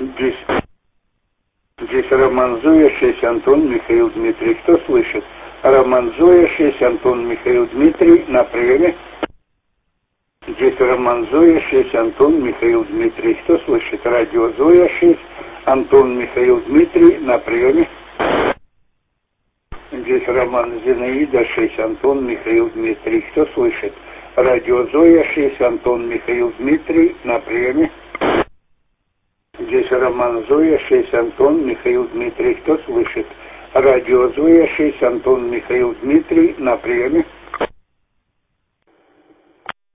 Здесь Роман Зоя, 6 Антон, Михаил Дмитрий. Кто слышит? Роман Зоя, 6 Антон, Михаил Дмитрий. На приеме. Здесь Роман Зоя, 6 Антон, Михаил Дмитрий. Кто слышит? Радио Зоя, 6 Антон, Михаил Дмитрий. На приеме. Здесь Роман Зинаида, 6 Антон, Михаил Дмитрий. Кто слышит? Радио Зоя, 6 Антон, Михаил Дмитрий. На приеме. Здесь Роман Зоя, 6 Антон, Михаил Дмитрий. Кто слышит? Радио Зоя, 6 Антон, Михаил Дмитрий. На приеме.